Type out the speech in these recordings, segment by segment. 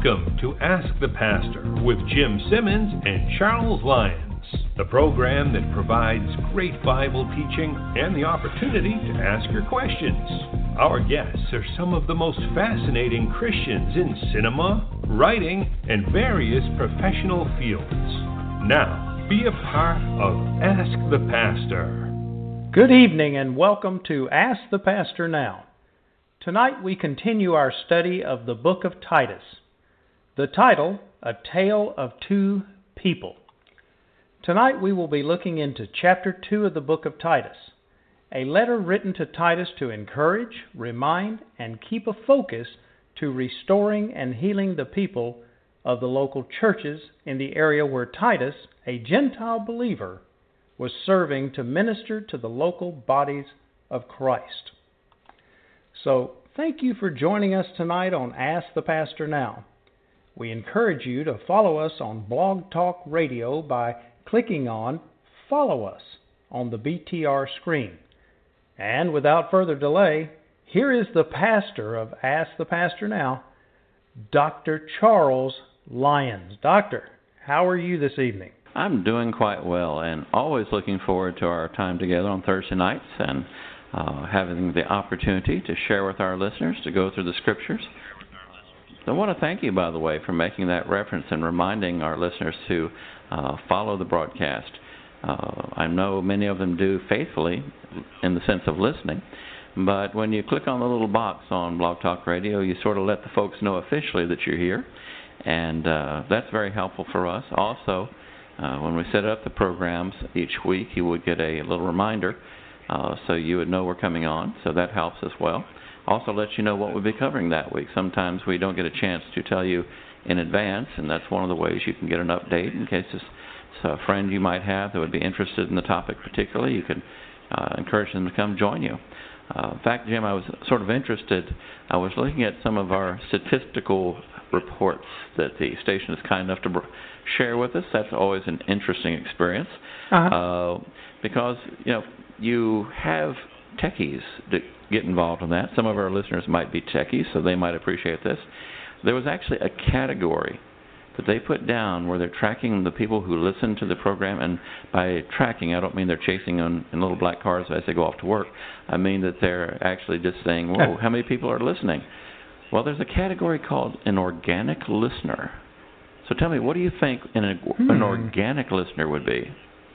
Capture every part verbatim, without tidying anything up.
Welcome to Ask the Pastor with Jim Simmons and Charles Lyons, the program that provides great Bible teaching and the opportunity to ask your questions. Our guests are some of the most fascinating Christians in cinema, writing, and various professional fields. Now, be a part of Ask the Pastor. Good evening and welcome to Ask the Pastor Now. Tonight we continue our study of the book of Titus. The title, A Tale of Two People. Tonight we will be looking into chapter two of the book of Titus, a letter written to Titus to encourage, remind, and keep a focus to restoring and healing the people of the local churches in the area where Titus, a Gentile believer, was serving to minister to the local bodies of Christ. So, thank you for joining us tonight on Ask the Pastor Now. We encourage you to follow us on Blog Talk Radio by clicking on Follow Us on the B T R screen. And without further delay, here is the pastor of Ask the Pastor Now, Doctor Charles Lyons. Doctor, how are you this evening? I'm doing quite well and always looking forward to our time together on Thursday nights and uh, having the opportunity to share with our listeners, to go through the Scriptures. I want to thank you, by the way, for making that reference and reminding our listeners to uh, follow the broadcast. Uh, I know many of them do faithfully in the sense of listening, but when you click on the little box on Blog Talk Radio, you sort of let the folks know officially that you're here, and uh, that's very helpful for us. Also, uh, when we set up the programs each week, you would get a little reminder uh, so you would know we're coming on, so that helps as well. Also lets you know what we'll be covering that week. Sometimes we don't get a chance to tell you in advance, and that's one of the ways you can get an update in case it's, it's a friend you might have that would be interested in the topic particularly. You can uh, encourage them to come join you. Uh, in fact, Jim, I was sort of interested. I was looking at some of our statistical reports that the station is kind enough to br- share with us. That's always an interesting experience uh-huh. uh, because, you know, you have techies that get involved in that. Some of our listeners might be techies, so they might appreciate this. There was actually a category that they put down where they're tracking the people who listen to the program, and by tracking, I don't mean they're chasing on in little black cars as they go off to work. I mean that they're actually just saying, whoa, how many people are listening? Well, there's a category called an organic listener. So tell me, what do you think an, hmm. an organic listener would be?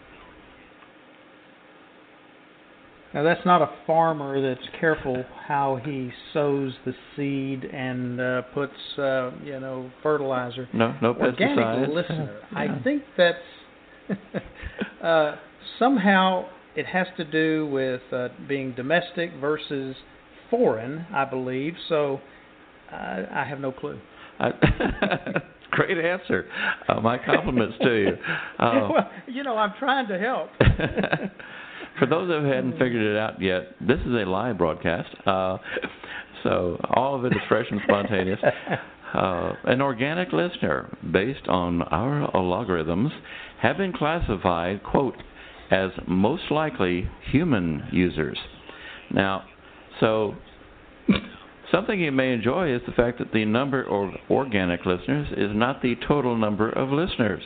Now, that's not a farmer that's careful how he sows the seed and uh, puts, uh, you know, fertilizer. No, no Organic pesticides. listener. Yeah. I think that's uh, somehow it has to do with uh, being domestic versus foreign, I believe. So uh, I have no clue. I, great answer. Uh, my compliments to you. Uh, well, you know, I'm trying to help. For those who hadn't figured it out yet, this is a live broadcast, uh, so all of it is fresh and spontaneous. Uh, an organic listener, based on our logarithms, have been classified, quote, as most likely human users. Now, so something you may enjoy is the fact that the number of organic listeners is not the total number of listeners.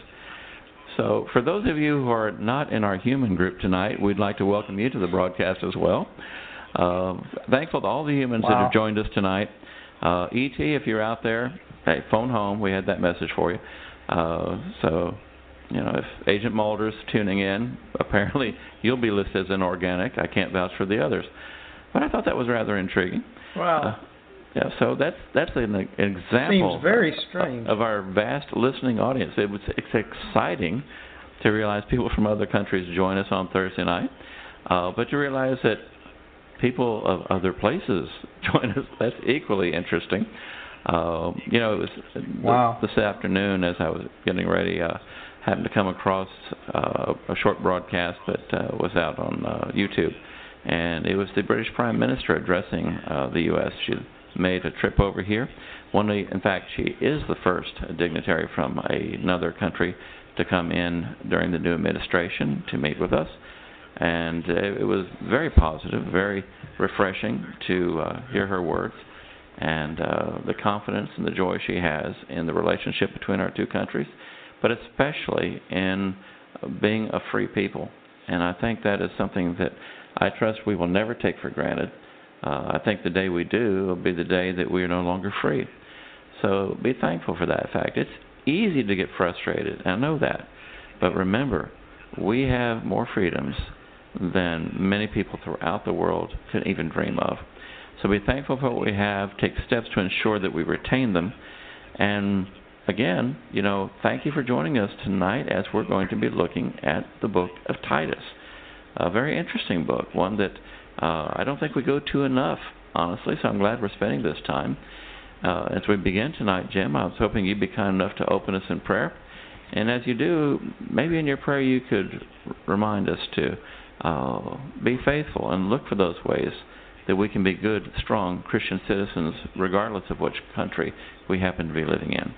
So for those of you who are not in our human group tonight, we'd like to welcome you to the broadcast as well. Uh, thankful to all the humans wow. that have joined us tonight. Uh, E T, if you're out there, hey, phone home. We had that message for you. Uh, so, you know, if Agent Mulder's tuning in, apparently you'll be listed as an organic. I can't vouch for the others. But I thought that was rather intriguing. Wow. Uh, Yeah, so that's that's an, an example Seems very strange. of our vast listening audience. It was it's exciting to realize people from other countries join us on Thursday night, uh, but to realize that people of other places join us, that's equally interesting. Uh, you know, it was wow. this afternoon as I was getting ready, uh, happened to come across uh, a short broadcast that uh, was out on uh, YouTube, and it was the British Prime Minister addressing uh, the U S She made a trip over here. One, in fact, she is the first dignitary from a, another country to come in during the new administration to meet with us. And uh, it was very positive, very refreshing to uh, hear her words. and uh, the confidence and the joy she has in the relationship between our two countries, but especially in being a free people. And I think that is something that I trust we will never take for granted. Uh, I think the day we do will be the day that we are no longer free. So be thankful for that fact. It's easy to get frustrated, I know that. But remember, we have more freedoms than many people throughout the world could even dream of. So be thankful for what we have, take steps to ensure that we retain them. And again, you know, thank you for joining us tonight as we're going to be looking at the book of Titus. A very interesting book, one that uh, I don't think we go to enough, honestly, so I'm glad we're spending this time. Uh, as we begin tonight, Jim, I was hoping you'd be kind enough to open us in prayer. And as you do, maybe in your prayer you could remind us to uh, be faithful and look for those ways that we can be good, strong Christian citizens regardless of which country we happen to be living in.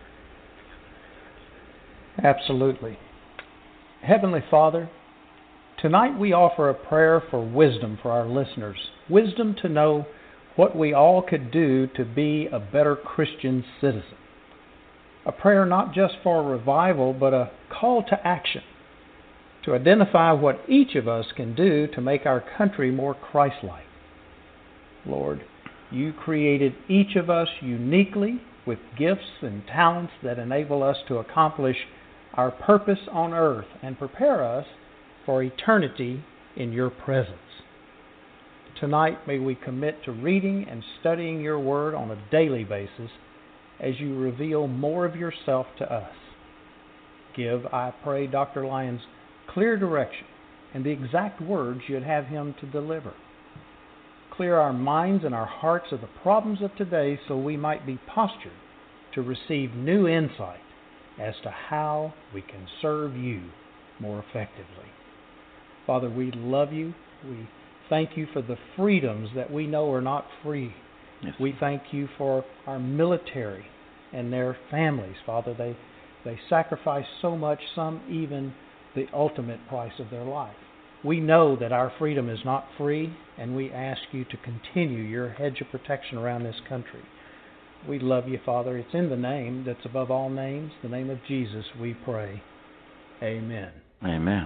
Absolutely. Heavenly Father, tonight we offer a prayer for wisdom for our listeners. Wisdom to know what we all could do to be a better Christian citizen. A prayer not just for revival, but a call to action, to identify what each of us can do to make our country more Christ-like. Lord, you created each of us uniquely with gifts and talents that enable us to accomplish our purpose on earth and prepare us for eternity in your presence. Tonight, may we commit to reading and studying your word on a daily basis as you reveal more of yourself to us. Give, I pray, Doctor Lyons clear direction and the exact words you'd have him to deliver. Clear our minds and our hearts of the problems of today so we might be postured to receive new insight as to how we can serve you more effectively. Father, we love you. We thank you for the freedoms that we know are not free. Yes. We thank you for our military and their families, Father. They, they sacrifice so much, some even the ultimate price of their life. We know that our freedom is not free, and we ask you to continue your hedge of protection around this country. We love you, Father. It's in the name that's above all names, the name of Jesus, we pray. Amen. Amen.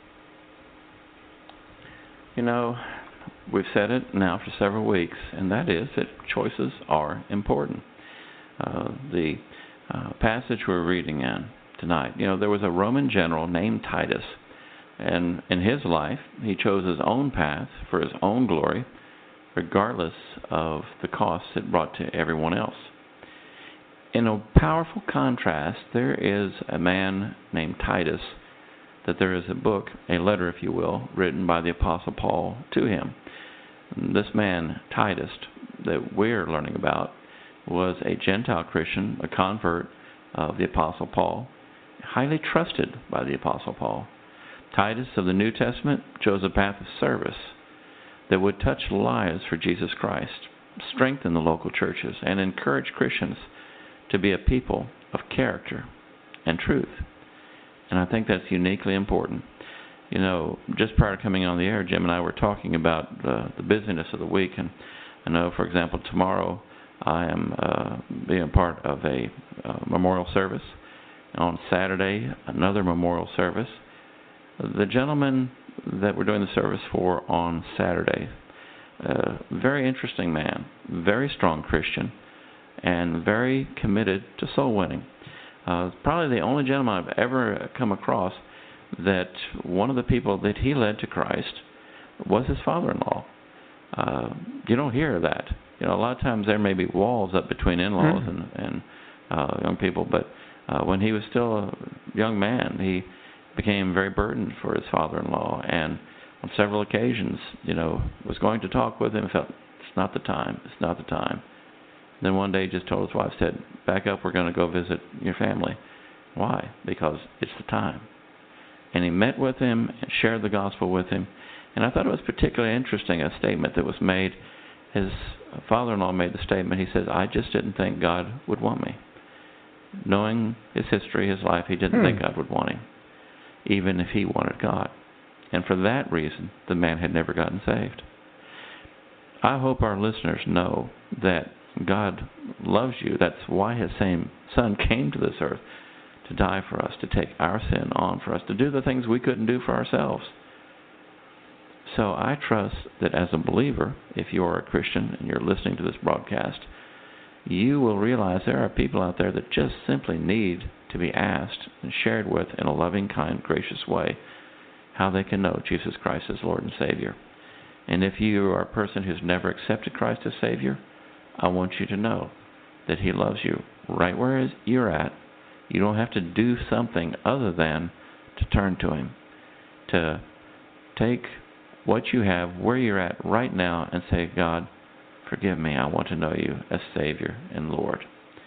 You know, we've said it now for several weeks, and that is that choices are important. Uh, the uh, passage we're reading in tonight, you know, there was a Roman general named Titus, and in his life, he chose his own path for his own glory, regardless of the costs it brought to everyone else. In a powerful contrast, there is a man named Titus, that there is a book, a letter, if you will, written by the Apostle Paul to him. This man, Titus, that we're learning about, was a Gentile Christian, a convert of the Apostle Paul, highly trusted by the Apostle Paul. Titus of the New Testament chose a path of service that would touch lives for Jesus Christ, strengthen the local churches, and encourage Christians to be a people of character and truth. And I think that's uniquely important. You know, just prior to coming on the air, Jim and I were talking about uh, the busyness of the week. And I know, for example, tomorrow I am uh, being a part of a uh, memorial service. On Saturday, another memorial service. The gentleman that we're doing the service for on Saturday, uh, very interesting man, very strong Christian, and very committed to soul winning. Uh, probably the only gentleman I've ever come across that one of the people that he led to Christ was his father-in-law. Uh, you don't hear that. You know, a lot of times there may be walls up between in-laws mm-hmm. and, and uh, young people, but uh, when he was still a young man, he became very burdened for his father-in-law, and on several occasions, you know, was going to talk with him, felt it's not the time, it's not the time. Then one day just told his wife, said, back up, we're going to go visit your family. Why? Because it's the time. And he met with him and shared the gospel with him. And I thought it was particularly interesting, a statement that was made. His father-in-law made the statement, he says, I just didn't think God would want me. Knowing his history, his life, he didn't hmm. think God would want him, even if he wanted God. And for that reason, the man had never gotten saved. I hope our listeners know that God loves you. That's why his same Son came to this earth, to die for us, to take our sin on for us, to do the things we couldn't do for ourselves. So I trust that as a believer, if you are a Christian and you're listening to this broadcast, you will realize there are people out there that just simply need to be asked and shared with in a loving, kind, gracious way how they can know Jesus Christ as Lord and Savior. And if you are a person who's never accepted Christ as Savior, I want you to know that he loves you right where you're at. You don't have to do something other than to turn to him, to take what you have where you're at right now and say, God, forgive me. I want to know you as Savior and Lord.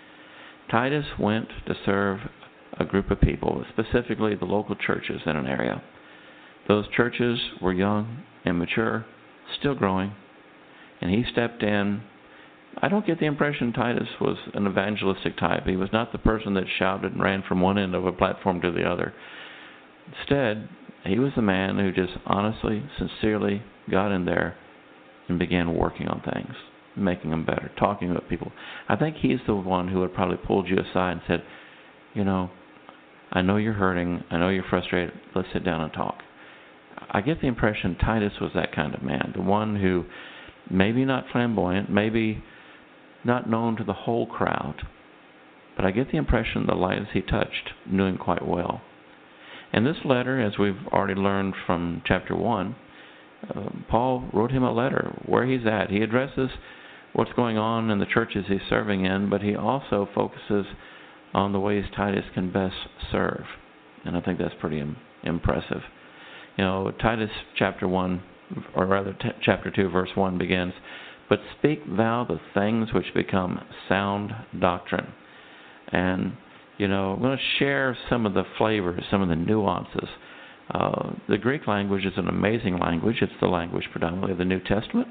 Titus went to serve a group of people, specifically the local churches in an area. Those churches were young and mature, still growing, and he stepped in. I don't get the impression Titus was an evangelistic type. He was not the person that shouted and ran from one end of a platform to the other. Instead, he was the man who just honestly, sincerely got in there and began working on things, making them better, talking with people. I think he's the one who would probably pulled you aside and said, you know, I know you're hurting. I know you're frustrated. Let's sit down and talk. I get the impression Titus was that kind of man, the one who maybe not flamboyant, maybe not known to the whole crowd, but I get the impression the lives he touched knew him quite well. And this letter, as we've already learned from chapter one, uh, Paul wrote him a letter where he's at. He addresses what's going on in the churches he's serving in, but he also focuses on the ways Titus can best serve. And I think that's pretty im- impressive. You know, Titus chapter one, or rather t- chapter two, verse one begins, "But speak thou the things which become sound doctrine." And, you know, I'm going to share some of the flavors, some of the nuances. Uh, the Greek language is an amazing language. It's the language predominantly of the New Testament.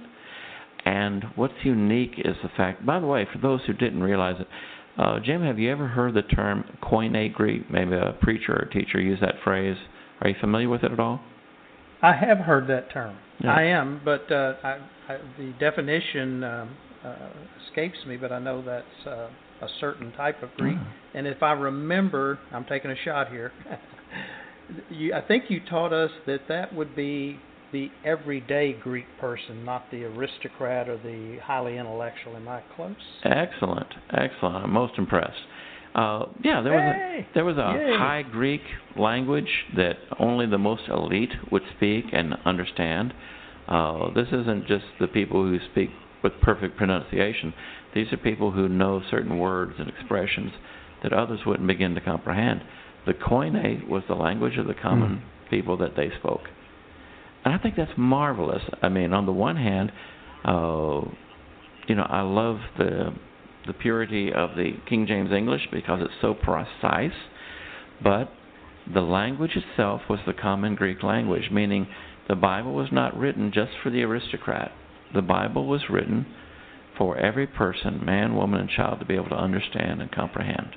And what's unique is the fact, by the way, for those who didn't realize it, uh, Jim, have you ever heard the term Koine Greek? Maybe a preacher or a teacher use that phrase. Are you familiar with it at all? I have heard that term. Yeah. I am, but uh, I, I, the definition um, uh, escapes me, but I know that's uh, a certain type of Greek. Mm. And if I remember, I'm taking a shot here, you, I think you taught us that that would be the everyday Greek person, not the aristocrat or the highly intellectual. Am I close? Excellent, excellent. I'm most impressed. Uh, yeah, there was hey, a, there was a yay. high Greek language that only the most elite would speak and understand. Uh, this isn't just the people who speak with perfect pronunciation. These are people who know certain words and expressions that others wouldn't begin to comprehend. The Koine was the language of the common mm. people that they spoke. And I think that's marvelous. I mean, on the one hand, uh, you know, I love the the purity of the King James English because it's so precise, but the language itself was the common Greek language, meaning the Bible was not written just for the aristocrat. The Bible was written for every person, man, woman, and child, to be able to understand and comprehend.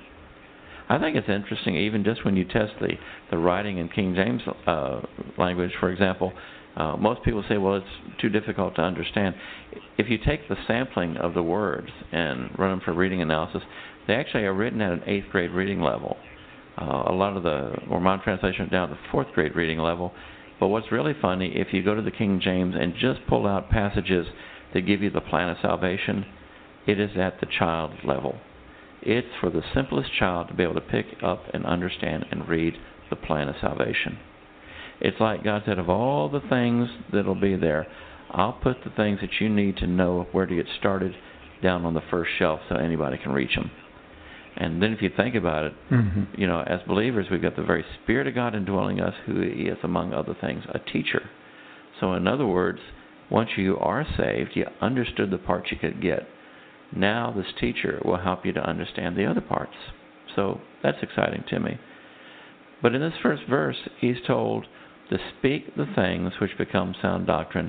I think it's interesting, even just when you test the, the writing in King James uh, language, for example, uh, most people say, well, it's too difficult to understand. If you take the sampling of the words and run them for reading analysis, they actually are written at an eighth grade reading level. Uh, a lot of the, or my translation down to the fourth grade reading level. But what's really funny, if you go to the King James and just pull out passages that give you the plan of salvation, it is at the child level. It's for the simplest child to be able to pick up and understand and read the plan of salvation. It's like God said, of all the things that'll be there, I'll put the things that you need to know where to get started down on the first shelf so anybody can reach them. And then if you think about it, mm-hmm. you know, as believers, we've got the very Spirit of God indwelling us, who He is, among other things, a teacher. So in other words, once you are saved, you understood the parts you could get. Now this teacher will help you to understand the other parts. So that's exciting to me. But in this first verse, he's told to speak the things which become sound doctrine.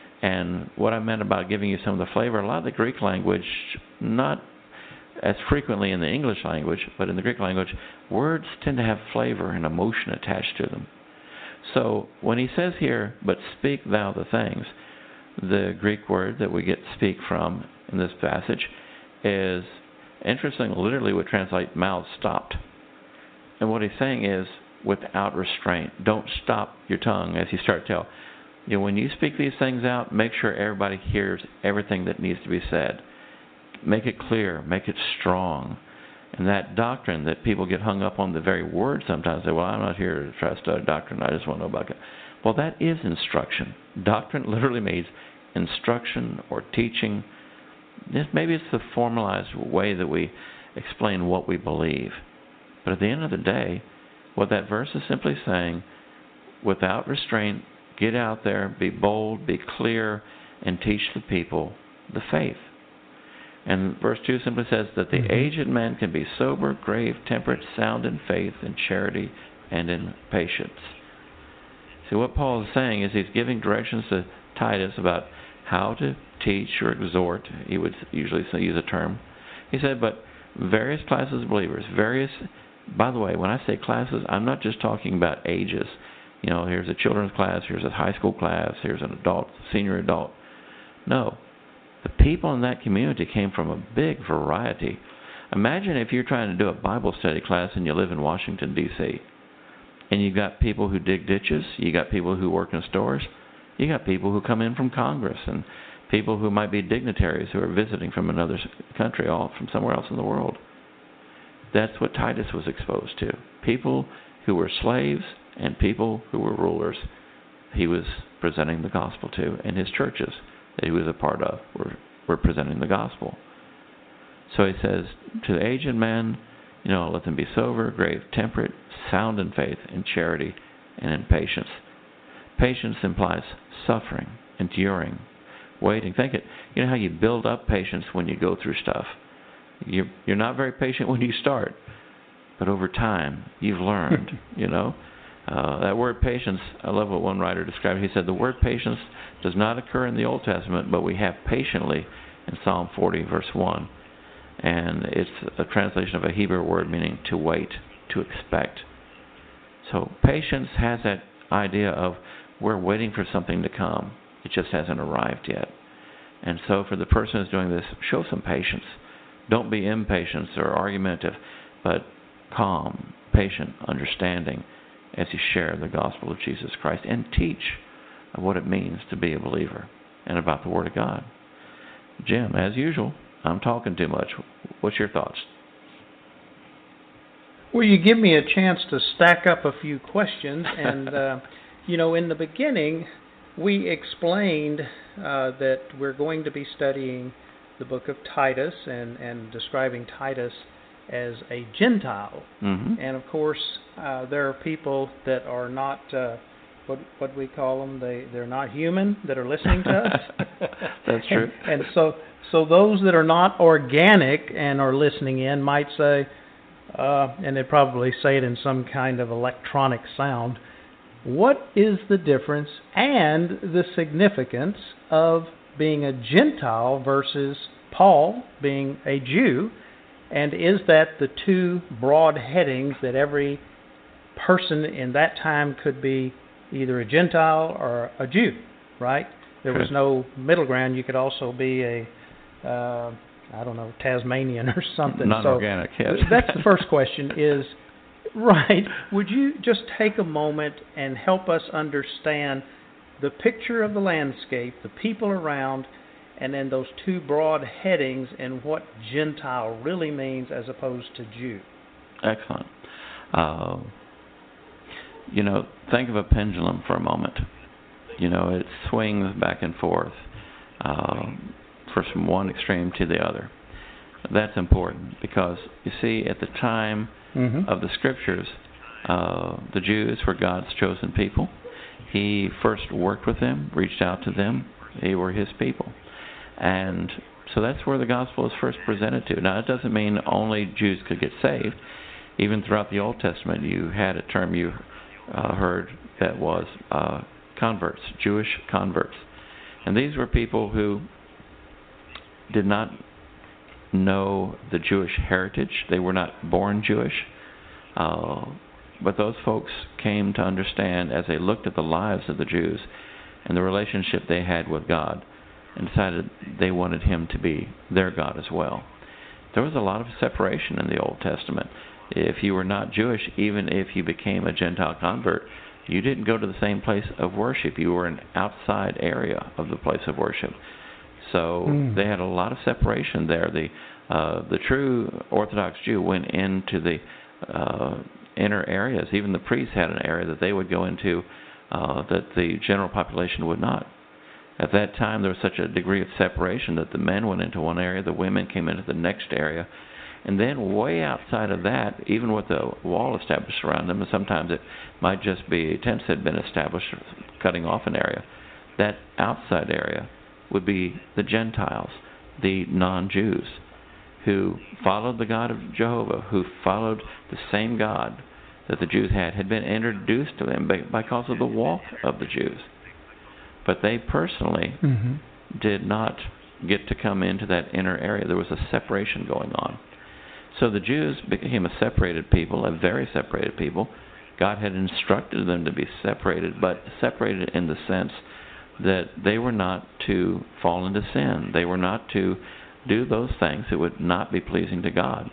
And what I meant about giving you some of the flavor, a lot of the Greek language, not as frequently in the English language, but in the Greek language, words tend to have flavor and emotion attached to them. So when he says here, but speak thou the things, the Greek word that we get speak from in this passage is, interesting, literally would translate mouth stopped. And what he's saying is, without restraint. Don't stop your tongue as you start to tell. You know, when you speak these things out, make sure everybody hears everything that needs to be said. Make it clear. Make it strong. And that doctrine that people get hung up on the very word sometimes, say, well, I'm not here to try to study doctrine. I just want to know about it. Well, that is instruction. Doctrine literally means instruction or teaching. Maybe it's the formalized way that we explain what we believe. But at the end of the day, what that verse is simply saying, without restraint, get out there, be bold, be clear, and teach the people the faith. And verse two simply says that the mm-hmm. aged man can be sober, grave, temperate, sound in faith, in charity, and in patience. See, what Paul is saying is he's giving directions to Titus about how to teach or exhort. He would usually use a term. He said, but various classes of believers, various, by the way, when I say classes, I'm not just talking about ages. You know, here's a children's class, here's a high school class, here's an adult, senior adult. No. The people in that community came from a big variety. Imagine if you're trying to do a Bible study class and you live in Washington, D C, and you got people who dig ditches, you got people who work in stores, you got people who come in from Congress, and people who might be dignitaries who are visiting from another country, all from somewhere else in the world. That's what Titus was exposed to. People who were slaves and people who were rulers. He was presenting the gospel to, and his churches that he was a part of were, were presenting the gospel. So he says, to the aged man, you know, let them be sober, grave, temperate, sound in faith, in charity, and in patience. Patience implies suffering, enduring, waiting. Think it. You know how you build up patience when you go through stuff. You're, you're not very patient when you start, but over time, you've learned, you know. Uh, that word patience, I love what one writer described. He said, the word patience does not occur in the Old Testament, but we have patiently in Psalm forty, verse one. And it's a translation of a Hebrew word meaning to wait, to expect. So patience has that idea of we're waiting for something to come. It just hasn't arrived yet. And so for the person who's doing this, show some patience. Don't be impatient or argumentative, but calm, patient, understanding as you share the gospel of Jesus Christ and teach what it means to be a believer and about the Word of God. Jim, as usual, I'm talking too much. What's your thoughts? Well, you give me a chance to stack up a few questions. And, uh, you know, in the beginning, we explained uh, that we're going to be studying the book of Titus and, and describing Titus as a Gentile. Mm-hmm. And, of course, uh, there are people that are not, uh, what what we call them, they, they're not human, that are listening to us. That's true. And, and so so those that are not organic and are listening in might say, uh, and they probably say it in some kind of electronic sound, what is the difference and the significance of being a Gentile versus Paul being a Jew? And is that the two broad headings that every person in that time could be either a Gentile or a Jew, right? There was no middle ground. You could also be a, uh, I don't know, Tasmanian or something. Non-organic, so yes. That's the first question is, right, would you just take a moment and help us understand the picture of the landscape, the people around, and then those two broad headings and what Gentile really means as opposed to Jew? Excellent. Uh, you know, think of a pendulum for a moment. You know, it swings back and forth uh, from one extreme to the other. That's important because, you see, at the time mm-hmm. of the Scriptures, uh, the Jews were God's chosen people. He first worked with them, reached out to them. They were His people. And so that's where the gospel is first presented to. Now, it doesn't mean only Jews could get saved. Even throughout the Old Testament, you had a term you uh, heard that was uh, converts, Jewish converts. And these were people who did not know the Jewish heritage. They were not born Jewish. Uh, but those folks came to understand as they looked at the lives of the Jews and the relationship they had with God, and decided they wanted Him to be their God as well. there was a lot of separation in the Old Testament. If you were not Jewish, even if you became a Gentile convert, you didn't go to the same place of worship. You were an outside area of the place of worship. So mm. they had a lot of separation there. The uh, the true Orthodox Jew went into the uh, inner areas. Even the priests had an area that they would go into uh, that the general population would not. At that time, there was such a degree of separation that the men went into one area, the women came into the next area. And then way outside of that, even with the wall established around them, and sometimes it might just be tents had been established, cutting off an area, that outside area would be the Gentiles, the non-Jews, who followed the God of Jehovah, who followed the same God that the Jews had, had been introduced to them by, because of the walk of the Jews. But they personally mm-hmm. did not get to come into that inner area. There was a separation going on. So the Jews became a separated people, a very separated people. God had instructed them to be separated, but separated in the sense that they were not to fall into sin. They were not to do those things that would not be pleasing to God.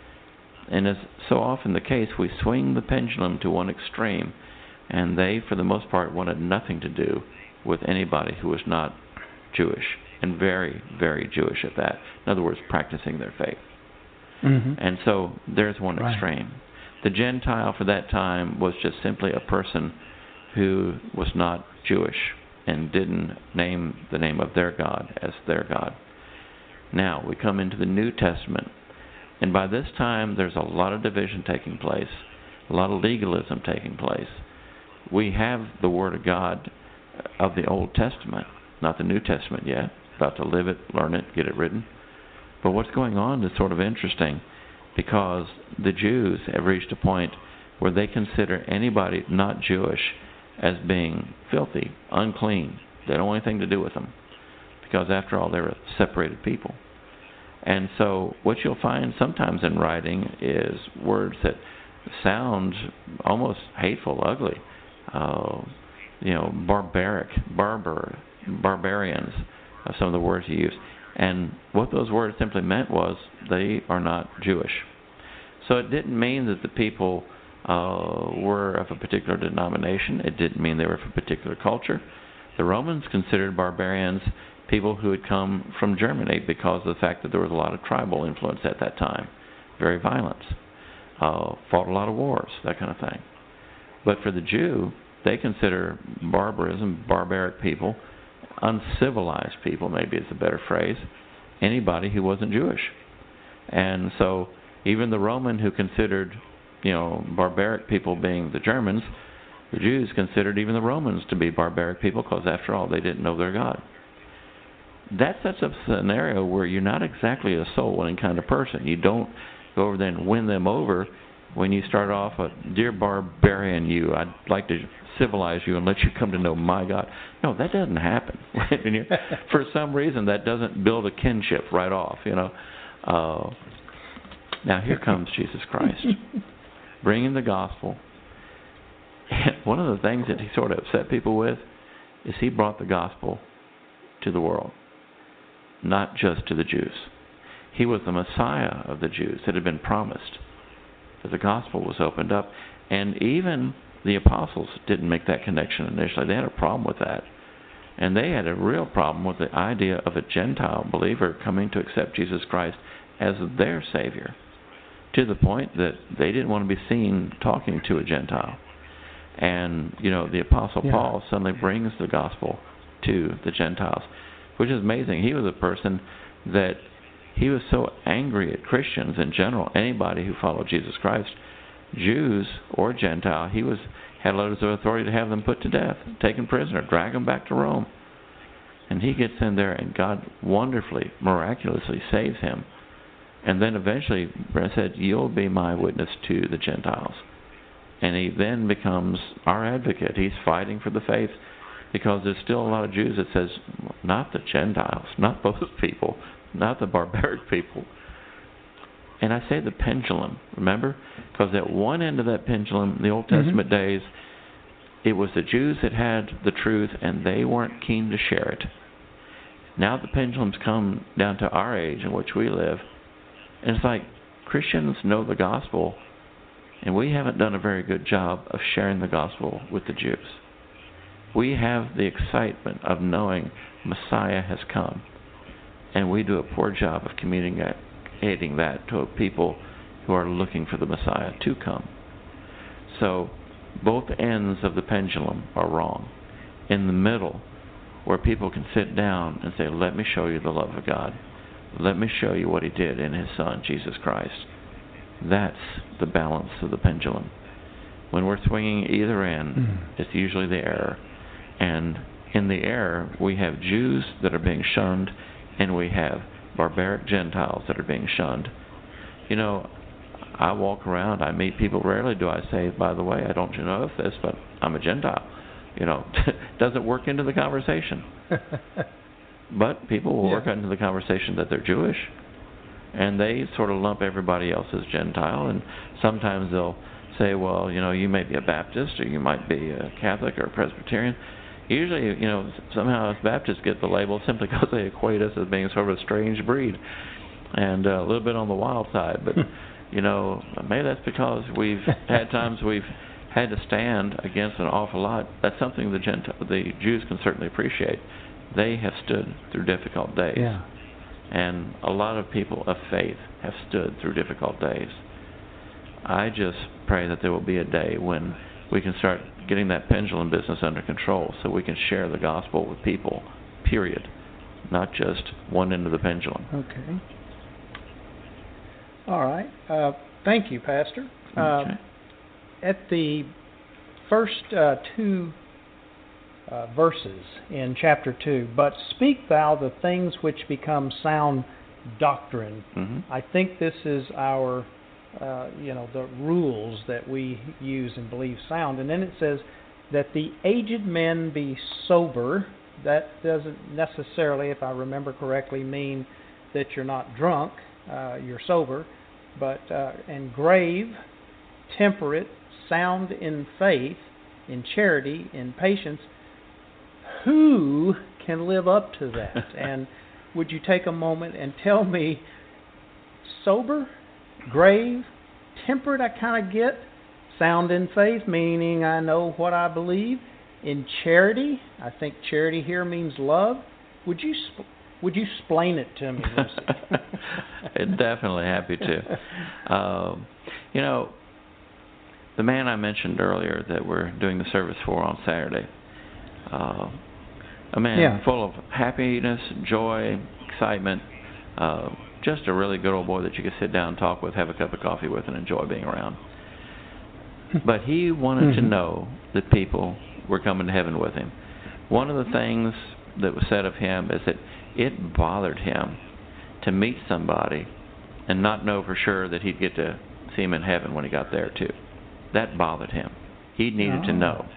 And as so often the case, we swing the pendulum to one extreme, and they, for the most part, wanted nothing to do with anybody who was not Jewish, and very, very Jewish at that. In other words, practicing their faith. Mm-hmm. And so there's one right. extreme. The Gentile for that time was just simply a person who was not Jewish and didn't name the name of their God as their God. Now, we come into the New Testament, and by this time there's a lot of division taking place, a lot of legalism taking place. We have the Word of God of the Old Testament, not the New Testament yet, about to live it, learn it, get it written. But what's going on is sort of interesting, because the Jews have reached a point where they consider anybody not Jewish as being filthy, unclean. They don't want anything to do with them, because after all, they're a separated people. And so what you'll find sometimes in writing is words that sound almost hateful, ugly. Uh, you know, barbaric, barbar, barbarians, are some of the words you use. And what those words simply meant was they are not Jewish. So it didn't mean that the people uh, were of a particular denomination. It didn't mean they were of a particular culture. The Romans considered barbarians people who had come from Germany because of the fact that there was a lot of tribal influence at that time. Very violent. Uh, fought a lot of wars, that kind of thing. But for the Jew, they consider barbarism, barbaric people, uncivilized people, maybe is a better phrase, anybody who wasn't Jewish. And so even the Roman who considered, you know, barbaric people being the Germans, the Jews considered even the Romans to be barbaric people because, after all, they didn't know their God. That sets up a scenario where you're not exactly a soul-winning kind of person. You don't go over there and win them over when you start off a, dear barbarian you, I'd like to civilize you and let you come to know my God. No, that doesn't happen. For some reason, that doesn't build a kinship right off, you know. Uh, now, here comes Jesus Christ, bringing the gospel. One of the things that he sort of upset people with is he brought the gospel to the world, not just to the Jews. He was the Messiah of the Jews that had been promised. That the gospel was opened up, and even the apostles didn't make that connection initially. They had a problem with that, and they had a real problem with the idea of a Gentile believer coming to accept Jesus Christ as their Savior, to the point that they didn't want to be seen talking to a Gentile. And, you know, the Apostle yeah. Paul suddenly brings the gospel to the Gentiles, which is amazing. He was a person that he was so angry at Christians in general, anybody who followed Jesus Christ, Jews or Gentile. He was had letters of authority to have them put to death, taken prisoner, drag them back to Rome. And he gets in there, and God wonderfully, miraculously saves him. And then eventually said, you'll be my witness to the Gentiles. And he then becomes our advocate. He's fighting for the faith, because there's still a lot of Jews that says, not the Gentiles, not those people, not the barbaric people. And I say the pendulum, remember? Because at one end of that pendulum, in the Old Testament mm-hmm. days, it was the Jews that had the truth, and they weren't keen to share it. Now the pendulum's come down to our age in which we live, And it's like Christians know the gospel, and we haven't done a very good job of sharing the gospel with the Jews. We have the excitement of knowing Messiah has come, and we do a poor job of communicating that to people who are looking for the Messiah to come. So both ends of the pendulum are wrong. In the middle, where people can sit down and say, let me show you the love of God. Let me show you what He did in His Son, Jesus Christ. That's the balance of the pendulum. When we're swinging either end, mm. it's usually the error. And in the error, we have Jews that are being shunned, and we have barbaric Gentiles that are being shunned. You know, I walk around, I meet people. Rarely do I say, by the way, I don't you know of this, but I'm a Gentile. You know, doesn't work into the conversation. But people will yeah. work into the conversation that they're Jewish, and they sort of lump everybody else as Gentile, and sometimes they'll say, well, you know, you may be a Baptist, or you might be a Catholic or a Presbyterian. Usually, you know, somehow us Baptists get the label simply because they equate us as being sort of a strange breed, and uh, a little bit on the wild side, but you know, maybe that's because we've had times we've had to stand against an awful lot. That's something the Gentile, the Jews can certainly appreciate. They have stood through difficult days. Yeah. And a lot of people of faith have stood through difficult days. I just pray that there will be a day when we can start getting that pendulum business under control so we can share the gospel with people, period. Not just one end of the pendulum. Okay. All right. Uh, thank you, Pastor. Uh, okay. At the first uh, two uh, verses in chapter two, but speak thou the things which become sound doctrine. Mm-hmm. I think this is our, uh, you know, the rules that we use and believe sound. And then it says that the aged men be sober. That doesn't necessarily, if I remember correctly, mean that you're not drunk. Uh, you're sober, but uh, and grave, temperate, sound in faith, in charity, in patience. Who can live up to that? And would you take a moment and tell me, sober, grave, temperate, I kind of get. Sound in faith, meaning I know what I believe. In charity, I think charity here means love. Would you sp- would you explain it to me, Lucy? Definitely happy to. Um, you know, the man I mentioned earlier that we're doing the service for on Saturday, uh, a man yeah. full of happiness, joy, excitement, uh, just a really good old boy that you could sit down and talk with, have a cup of coffee with, and enjoy being around. But he wanted mm-hmm. to know that people were coming to heaven with him. One of the things that was said of him is that it bothered him to meet somebody and not know for sure that he'd get to see him in heaven when he got there too. That bothered him. He needed oh. to know.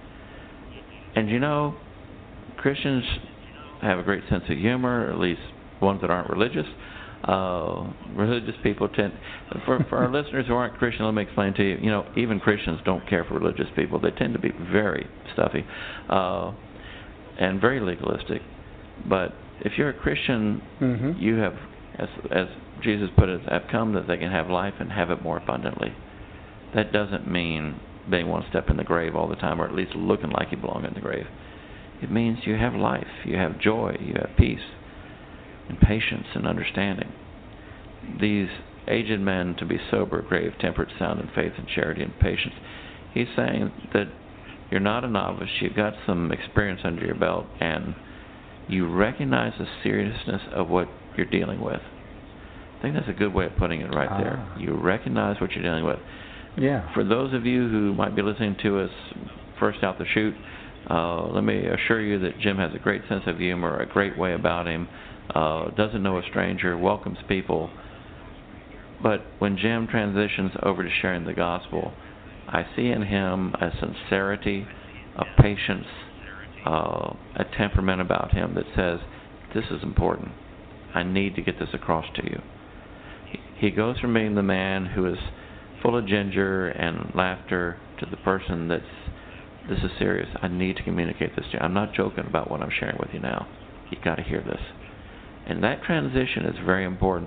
And you know, Christians have a great sense of humor, or at least ones that aren't religious. Uh, religious people tend, for, for our listeners who aren't Christian, let me explain to you, you know, even Christians don't care for religious people. They tend to be very stuffy uh, and very legalistic. But if you're a Christian, mm-hmm. you have, as, as Jesus put it, have come that they can have life and have it more abundantly. That doesn't mean being one step in the grave all the time, or at least looking like you belong in the grave. It means you have life, you have joy, you have peace, and patience and understanding. These aged men to be sober, grave, temperate, sound in faith and charity and patience. He's saying that you're not a novice, you've got some experience under your belt, and you recognize the seriousness of what you're dealing with. I think that's a good way of putting it right ah. there. You recognize what you're dealing with. Yeah. For those of you who might be listening to us first out the chute, uh, let me assure you that Jim has a great sense of humor, a great way about him, uh, doesn't know a stranger, welcomes people. But when Jim transitions over to sharing the gospel, I see in him a sincerity, a patience, uh, a temperament about him that says, this is important. I need to get this across to you. He goes from being the man who is full of ginger and laughter to the person that's, this is serious. I need to communicate this to you. I'm not joking about what I'm sharing with you now. You've got to hear this. And that transition is very important.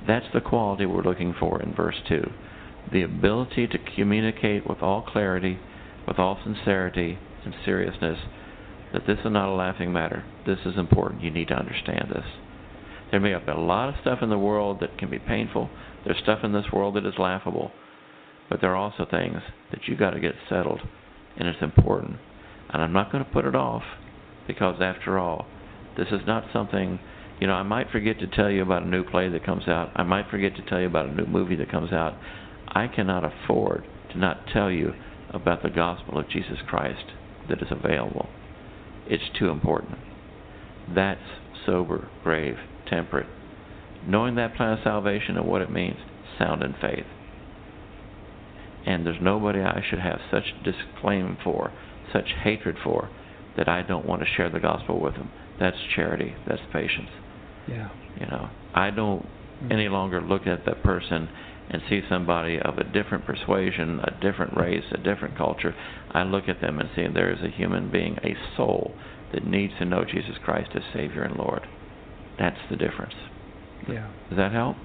That's the quality we're looking for in verse two. The ability to communicate with all clarity, with all sincerity and seriousness, that this is not a laughing matter. This is important. You need to understand this. There may be a lot of stuff in the world that can be painful. There's stuff in this world that is laughable. But there are also things that you've got to get settled, and it's important. And I'm not going to put it off, because after all, this is not something, you know, I might forget to tell you about a new play that comes out. I might forget to tell you about a new movie that comes out. I cannot afford to not tell you about the gospel of Jesus Christ that is available. It's too important. That's sober, grave, temperate. Knowing that plan of salvation and what it means, sound in faith. And there's nobody I should have such disclaim for, such hatred for, that I don't want to share the gospel with them. That's charity. That's patience. Yeah. You know, I don't mm-hmm. any longer look at that person and see somebody of a different persuasion, a different race, a different culture. I look at them and see there is a human being, a soul, that needs to know Jesus Christ as Savior and Lord. That's the difference. Yeah. Does that help?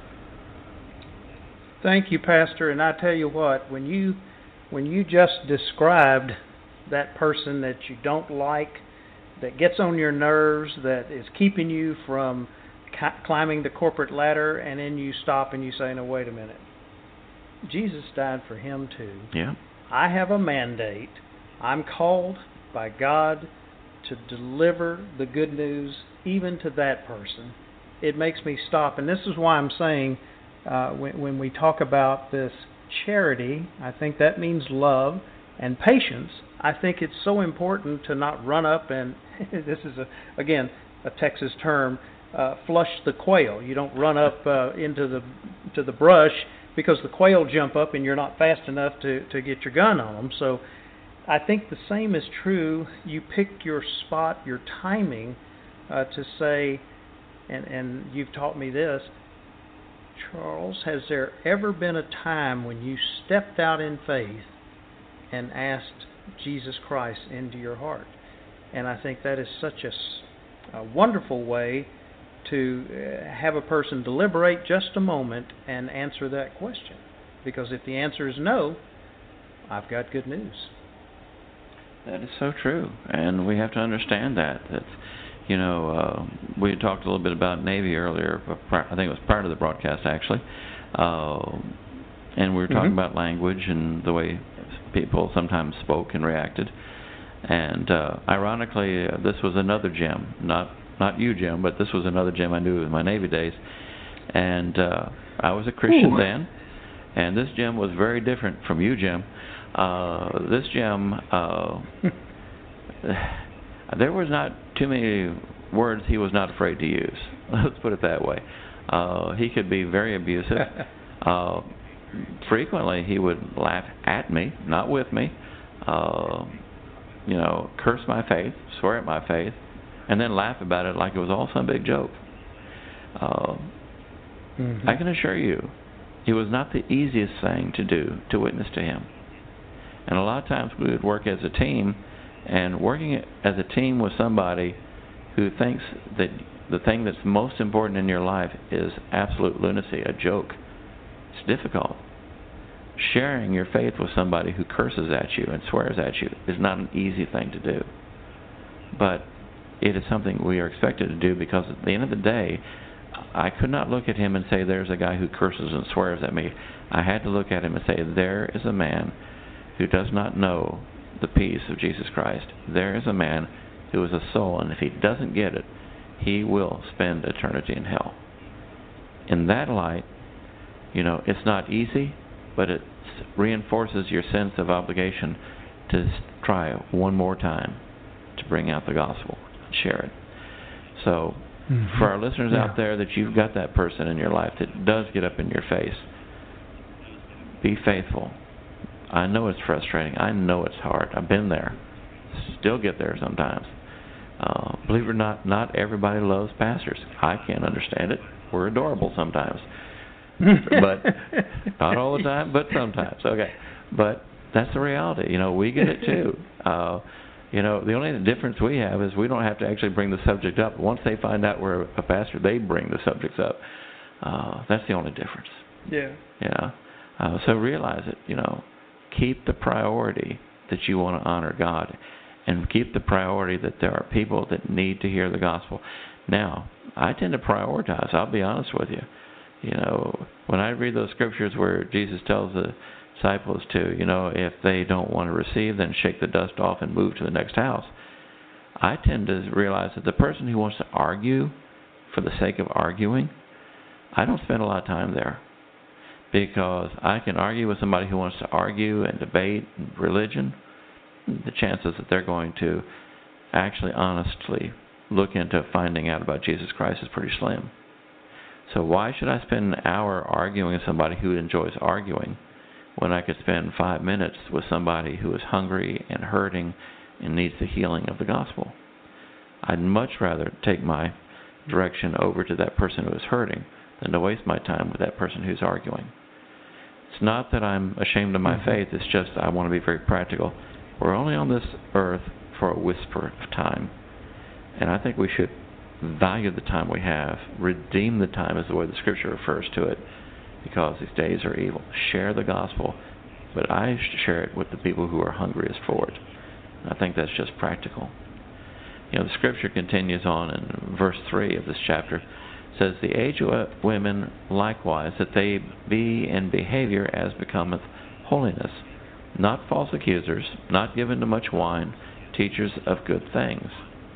Thank you, Pastor. And I tell you what, when you when you just described that person that you don't like, that gets on your nerves, that is keeping you from ca- climbing the corporate ladder, and then you stop and you say, no, wait a minute. Jesus died for him too. Yeah. I have a mandate. I'm called by God to deliver the good news even to that person. It makes me stop. And this is why I'm saying uh, when, when we talk about this charity, I think that means love and patience. I think it's so important to not run up and, this is, a, again, a Texas term, uh, flush the quail. You don't run up uh, into the to the brush because the quail jump up and you're not fast enough to, to get your gun on them. So I think the same is true. You pick your spot, your timing uh, to say, and, and you've taught me this, Charles, has there ever been a time when you stepped out in faith and asked Jesus Christ into your heart? And I think that is such a, a wonderful way to uh, have a person deliberate just a moment and answer that question. Because if the answer is no, I've got good news. That is so true, and we have to understand that. That, you know, uh, we had talked a little bit about Navy earlier. I think it was part of the broadcast, actually, uh, and we were talking mm-hmm. about language and the way people sometimes spoke and reacted. And uh, ironically, uh, this was another Jim, not not you, Jim, but this was another Jim I knew in my Navy days. And uh, I was a Christian Ooh. then, and this Jim was very different from you, Jim. Uh, this Jim, uh, there was not too many words he was not afraid to use. Let's put it that way. Uh, he could be very abusive. Uh, frequently, he would laugh at me, not with me. Uh, you know, curse my faith, swear at my faith, and then laugh about it like it was all some big joke. Uh, mm-hmm. I can assure you, it was not the easiest thing to do to witness to him. And a lot of times we would work as a team, and working as a team with somebody who thinks that the thing that's most important in your life is absolute lunacy, a joke, it's difficult. Sharing your faith with somebody who curses at you and swears at you is not an easy thing to do. But it is something we are expected to do, because at the end of the day, I could not look at him and say, there's a guy who curses and swears at me. I had to look at him and say, there is a man who does not know the peace of Jesus Christ. There is a man who is a soul, and if he doesn't get it, he will spend eternity in hell. In that light, you know, it's not easy, but it reinforces your sense of obligation to try one more time to bring out the gospel and share it. So, mm-hmm. for our listeners yeah. out there, that you've got that person in your life that does get up in your face, be faithful. I know it's frustrating. I know it's hard. I've been there. Still get there sometimes. Uh, believe it or not, not everybody loves pastors. I can't understand it. We're adorable sometimes. But not all the time, but sometimes. Okay. But that's the reality. You know, we get it too. Uh, you know, the only difference we have is we don't have to actually bring the subject up. Once they find out we're a pastor, they bring the subjects up. Uh, that's the only difference. Yeah. Yeah. Uh, so realize it. You know, keep the priority that you want to honor God, and keep the priority that there are people that need to hear the gospel. Now, I tend to prioritize. I'll be honest with you. You know, when I read those scriptures where Jesus tells the disciples to, you know, if they don't want to receive, then shake the dust off and move to the next house, I tend to realize that the person who wants to argue for the sake of arguing, I don't spend a lot of time there, because I can argue with somebody who wants to argue and debate religion. The chances that they're going to actually honestly look into finding out about Jesus Christ is pretty slim. So why should I spend an hour arguing with somebody who enjoys arguing when I could spend five minutes with somebody who is hungry and hurting and needs the healing of the gospel? I'd much rather take my direction over to that person who is hurting than to waste my time with that person who's arguing. It's not that I'm ashamed of my Mm-hmm. faith, it's just I want to be very practical. We're only on this earth for a whisper of time, and I think we should value the time we have, redeem the time is the way the Scripture refers to it, because these days are evil. Share the gospel, but I share it with the people who are hungriest for it. I think that's just practical. You know, the Scripture continues on in verse three of this chapter. It says, the age of women likewise, that they be in behavior as becometh holiness, not false accusers, not given to much wine, teachers of good things.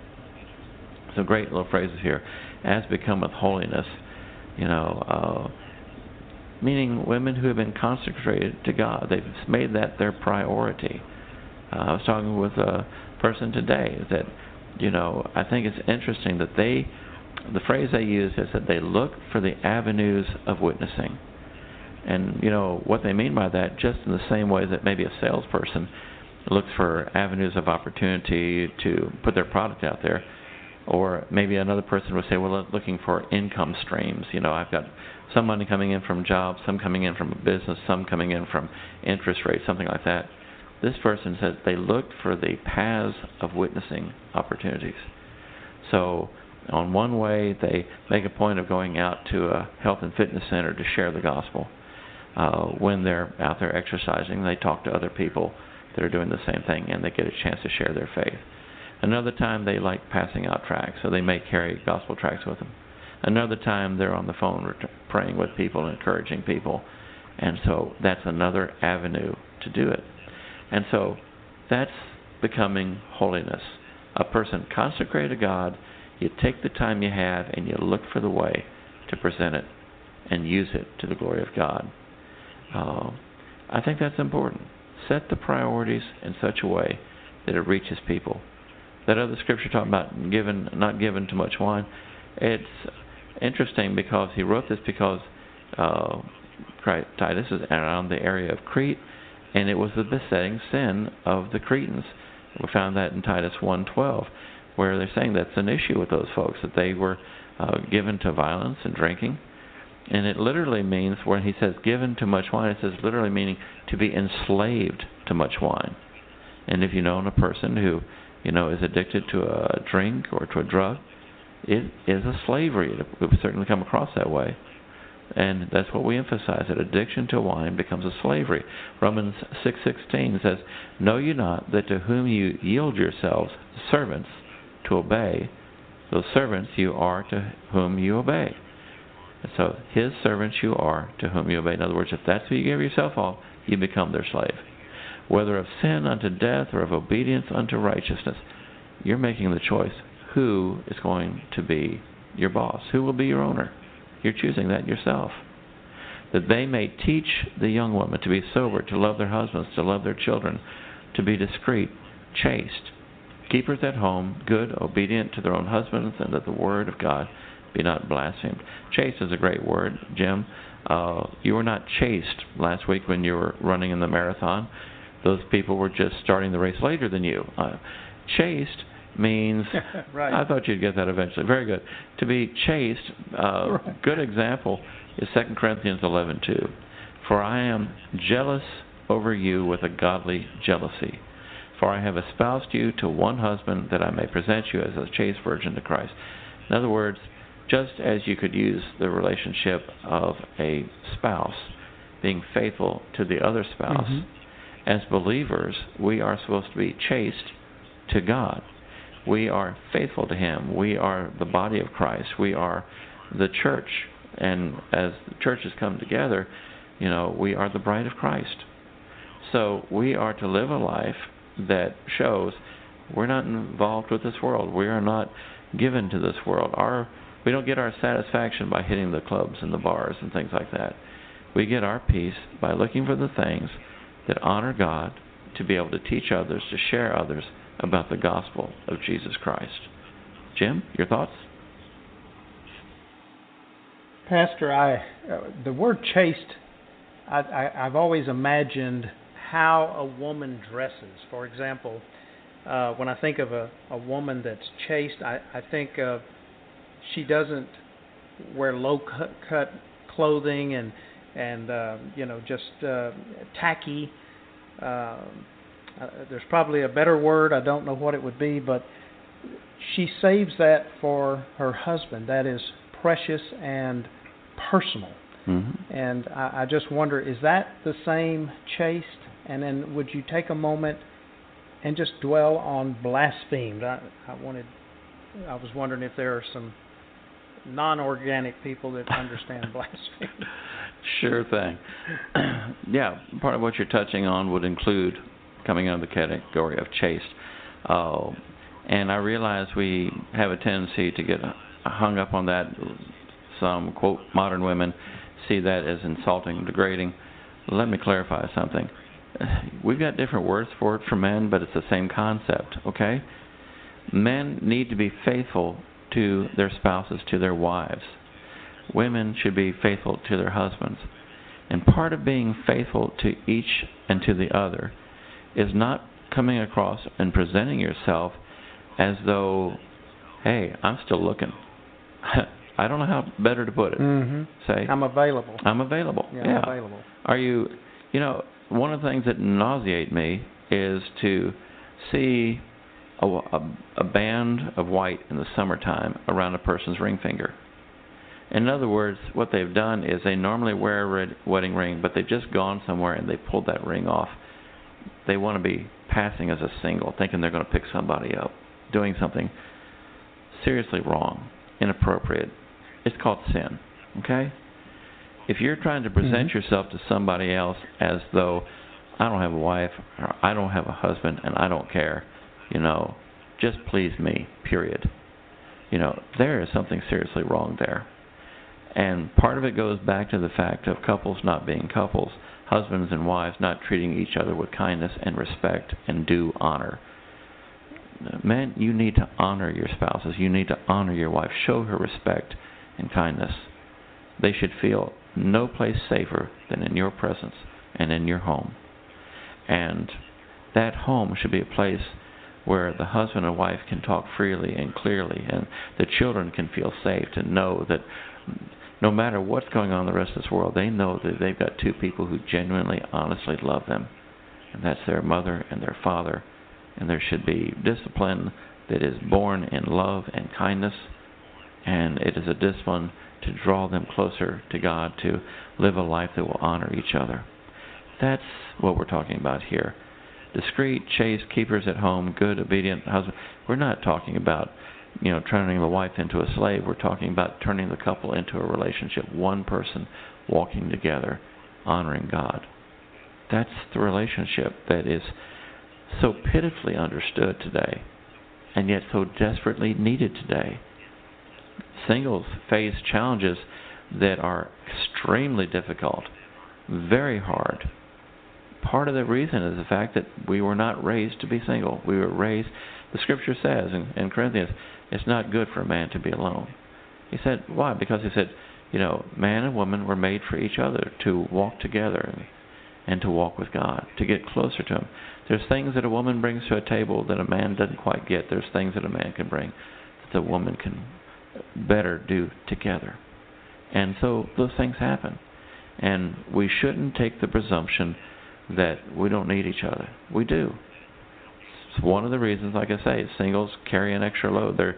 So great little phrases here. As becometh holiness, you know, uh, meaning women who have been consecrated to God. They've made that their priority. Uh, I was talking with a person today that, you know, I think it's interesting that they, the phrase they use is that they look for the avenues of witnessing. And, you know, what they mean by that, just in the same way that maybe a salesperson looks for avenues of opportunity to put their product out there, or maybe another person would say, well, looking for income streams. You know, I've got some money coming in from jobs, some coming in from a business, some coming in from interest rates, something like that. This person says they looked for the paths of witnessing opportunities. So on one way, they make a point of going out to a health and fitness center to share the gospel. Uh, when they're out there exercising, they talk to other people that are doing the same thing, and they get a chance to share their faith. Another time, they like passing out tracts, so they may carry gospel tracts with them. Another time, they're on the phone praying with people and encouraging people, and so that's another avenue to do it. And so that's becoming holiness. A person consecrated to God, you take the time you have and you look for the way to present it and use it to the glory of God. Uh, I think that's important. Set the priorities in such a way that it reaches people. That other scripture talking about given, not given too much wine, it's interesting because he wrote this because uh, Titus is around the area of Crete, and it was the besetting sin of the Cretans. We found that in Titus one twelve, where they're saying that's an issue with those folks, that they were uh, given to violence and drinking. And it literally means, when he says given to much wine, it says literally meaning to be enslaved to much wine. And if you know a person who, you know, is addicted to a drink or to a drug, it is a slavery. It would certainly come across that way. And that's what we emphasize, that addiction to wine becomes a slavery. Romans six sixteen says, know you not that to whom you yield yourselves servants to obey, those servants you are to whom you obey. And so his servants you are to whom you obey. In other words, if that's who you give yourself off, you become their slave. Whether of sin unto death or of obedience unto righteousness, you're making the choice. Who is going to be your boss? Who will be your owner? You're choosing that yourself. That they may teach the young women to be sober, to love their husbands, to love their children, to be discreet, chaste, keepers at home, good, obedient to their own husbands, and that the word of God be not blasphemed. Chaste is a great word, Jim. Uh, you were not chaste last week when you were running in the marathon. Those people were just starting the race later than you. Uh, chaste means, right. I thought you'd get that eventually. Very good. To be chaste, uh, right. Good example is Second Corinthians eleven two. For I am jealous over you with a godly jealousy. For I have espoused you to one husband, that I may present you as a chaste virgin to Christ. In other words, just as you could use the relationship of a spouse being faithful to the other spouse, Mm-hmm. as believers, we are supposed to be chaste to God. We are faithful to Him. We are the body of Christ. We are the church. And as the churches come together, you know, we are the bride of Christ. So we are to live a life that shows we're not involved with this world. We are not given to this world. Our we don't get our satisfaction by hitting the clubs and the bars and things like that. We get our peace by looking for the things that honor God, to be able to teach others, to share others about the gospel of Jesus Christ. Jim, your thoughts? Pastor, I uh, the word chaste, I, I, I've always imagined how a woman dresses. For example, uh, when I think of a, a woman that's chaste, I, I think of she doesn't wear low-cut cut clothing and and uh, you know just uh, tacky. Uh, uh, there's probably a better word. I don't know what it would be, but she saves that for her husband. That is precious and personal. Mm-hmm. And I, I just wonder, is that the same chaste? And then would you take a moment and just dwell on blasphemed? I, I wanted, I was wondering if there are some non-organic people that understand blasphemy. Sure thing. Yeah, part of what you're touching on would include coming under the category of chaste. Uh, and I realize we have a tendency to get hung up on that. Some, quote, modern women see that as insulting, degrading. Let me clarify something. We've got different words for it for men, but it's the same concept, okay? Men need to be faithful to their spouses, to their wives. Women should be faithful to their husbands. And part of being faithful to each and to the other is not coming across and presenting yourself as though, hey, I'm still looking. I don't know how better to put it. Mm-hmm. Say, I'm available. I'm available. Yeah, yeah. I'm available. Are you, you know, one of the things that nauseate me is to see a, a, a band of white in the summertime around a person's ring finger. In other words, what they've done is they normally wear a red wedding ring, but they've just gone somewhere and they pulled that ring off. They want to be passing as a single, thinking they're going to pick somebody up, doing something seriously wrong, inappropriate. It's called sin, okay? If you're trying to present mm-hmm. yourself to somebody else as though I don't have a wife or I don't have a husband and I don't care, you know, just please me, period. You know, there is something seriously wrong there. And part of it goes back to the fact of couples not being couples, husbands and wives not treating each other with kindness and respect and due honor. Men, you need to honor your spouses. You need to honor your wife. Show her respect and kindness. They should feel no place safer than in your presence and in your home. And that home should be a place where the husband and wife can talk freely and clearly, and the children can feel safe to know that no matter what's going on in the rest of this world, they know that they've got two people who genuinely, honestly love them. And that's their mother and their father. And there should be discipline that is born in love and kindness. And it is a discipline to draw them closer to God, to live a life that will honor each other. That's what we're talking about here. Discreet, chaste, keepers at home, good, obedient husband. We're not talking about, you know, turning the wife into a slave. We're talking about turning the couple into a relationship, one person walking together, honoring God. That's the relationship that is so pitifully understood today, and yet so desperately needed today. Singles face challenges that are extremely difficult, very hard. Part of the reason is the fact that we were not raised to be single. We were raised, the Scripture says in, in Corinthians, it's not good for a man to be alone. He said, why? Because he said, you know, man and woman were made for each other, to walk together and, and to walk with God, to get closer to Him. There's things that a woman brings to a table that a man doesn't quite get. There's things that a man can bring that the woman can better do together. And so those things happen. And we shouldn't take the presumption that we don't need each other. We do. It's one of the reasons, like I say, singles carry an extra load. They're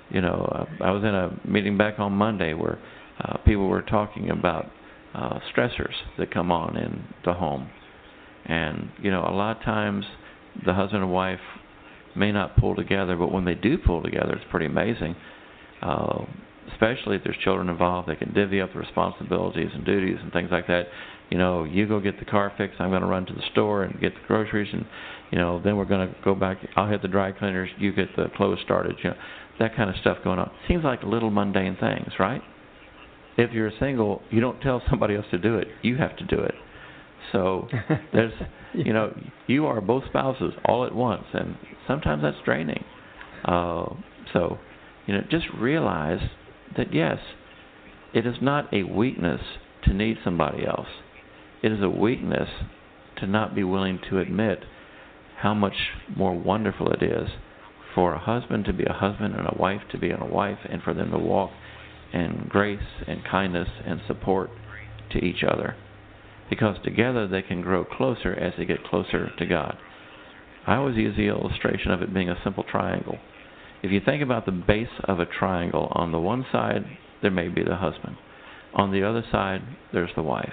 You know, uh, I was in a meeting back on Monday where uh, people were talking about uh, stressors that come on in the home. And, you know, a lot of times the husband and wife may not pull together, but when they do pull together, it's pretty amazing. Uh, especially if there's children involved, they can divvy up the responsibilities and duties and things like that. You know, you go get the car fixed, I'm going to run to the store and get the groceries, and, you know, then we're going to go back, I'll hit the dry cleaners, you get the clothes started, you know, that kind of stuff going on. Seems like little mundane things, right? If you're single, you don't tell somebody else to do it, you have to do it. So there's, you know, you are both spouses all at once, and sometimes that's draining. Uh, so, you know, just realize that, yes, it is not a weakness to need somebody else. It is a weakness to not be willing to admit how much more wonderful it is for a husband to be a husband and a wife to be a wife, and for them to walk in grace and kindness and support to each other. Because together they can grow closer as they get closer to God. I always use the illustration of it being a simple triangle. If you think about the base of a triangle, on the one side there may be the husband. On the other side there's the wife.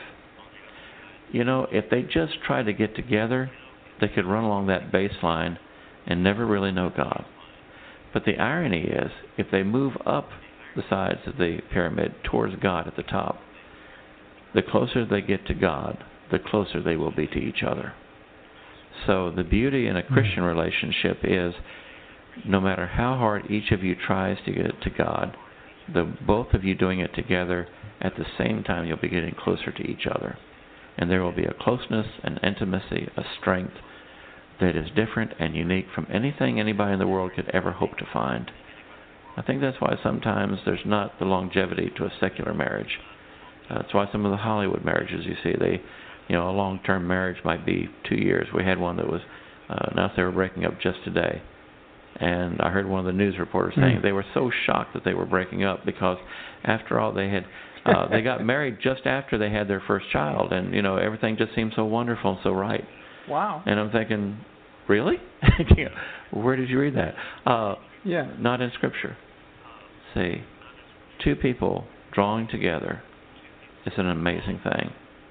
You know, if they just try to get together, they could run along that baseline and never really know God. But the irony is, if they move up the sides of the pyramid towards God at the top, the closer they get to God, the closer they will be to each other. So the beauty in a Christian relationship is, no matter how hard each of you tries to get to God, the both of you doing it together, at the same time you'll be getting closer to each other. And there will be a closeness, an intimacy, a strength that is different and unique from anything anybody in the world could ever hope to find. I think that's why sometimes there's not the longevity to a secular marriage. Uh, that's why some of the Hollywood marriages you see, they, you know, a long-term marriage might be two years. We had one that was, uh, announced they were breaking up just today. And I heard one of the news reporters saying mm. they were so shocked that they were breaking up because, after all, they had uh, they got married just after they had their first child, and you know everything just seemed so wonderful and so right. Wow. And I'm thinking, really? Where did you read that? Uh, yeah. Not in Scripture. See, two people drawing together is an amazing thing.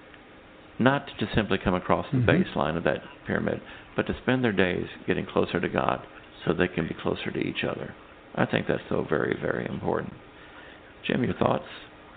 Not to simply come across the mm-hmm. baseline of that pyramid, but to spend their days getting closer to God so they can be closer to each other. I think that's so very, very important. Jim, your thoughts?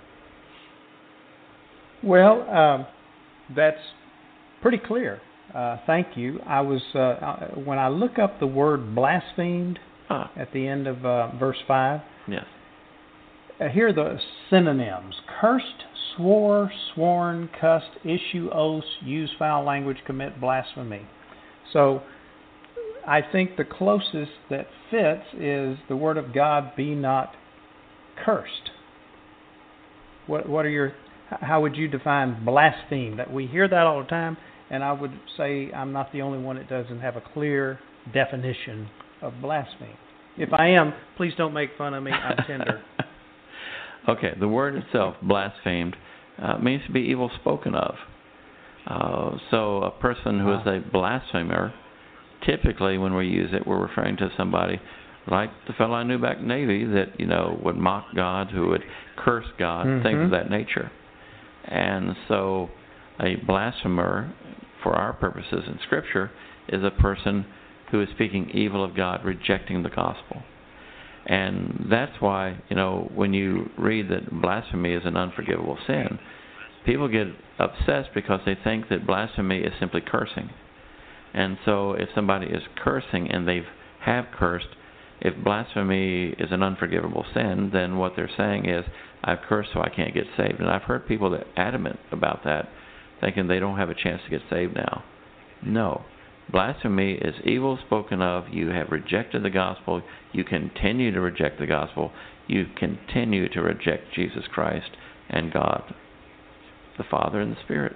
Well, um, that's pretty clear. Uh, thank you. I was uh, when I look up the word blasphemed ah. at the end of uh, verse five. Yes. Uh, here are the synonyms: cursed, swore, sworn, cussed, issue oaths, use foul language, commit blasphemy. So I think the closest that fits is the word of God, be not cursed. What what are your how would you define blaspheme? That we hear that all the time, and I would say I'm not the only one that doesn't have a clear definition of blaspheme. If I am, please don't make fun of me. I'm tender. Okay, the word itself, blasphemed, uh, means to be evil spoken of. Uh, so a person who is a blasphemer, typically when we use it, we're referring to somebody like the fellow I knew back in the Navy that, you know, would mock God, who would curse God, mm-hmm. things of that nature. And so a blasphemer, for our purposes in Scripture, is a person who is speaking evil of God, rejecting the gospel. And that's why, you know, when you read that blasphemy is an unforgivable sin, people get obsessed because they think that blasphemy is simply cursing. And so if somebody is cursing and they have cursed, if blasphemy is an unforgivable sin, then what they're saying is, I've cursed so I can't get saved. And I've heard people that are adamant about that, thinking they don't have a chance to get saved now. No. Blasphemy is evil spoken of. You have rejected the gospel. You continue to reject the gospel. You continue to reject Jesus Christ and God, the Father and the Spirit.